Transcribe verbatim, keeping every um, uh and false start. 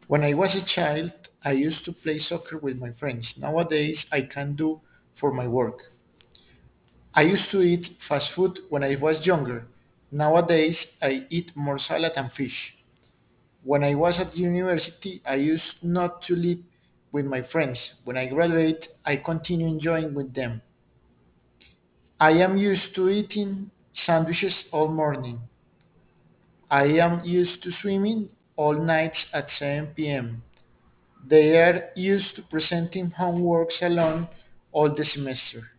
When I was a child, I used to play soccer with my friends. Nowadays, I can do for my work. I used to eat fast food when I was younger. Nowadays, I eat more salad and fish. When I was at university, I used not to live with my friends. When I graduate, I continue enjoying with them. I am used to eating sandwiches all morning. I am used to swimming all nights at seven p m. They are used to presenting homeworks alone all the semester.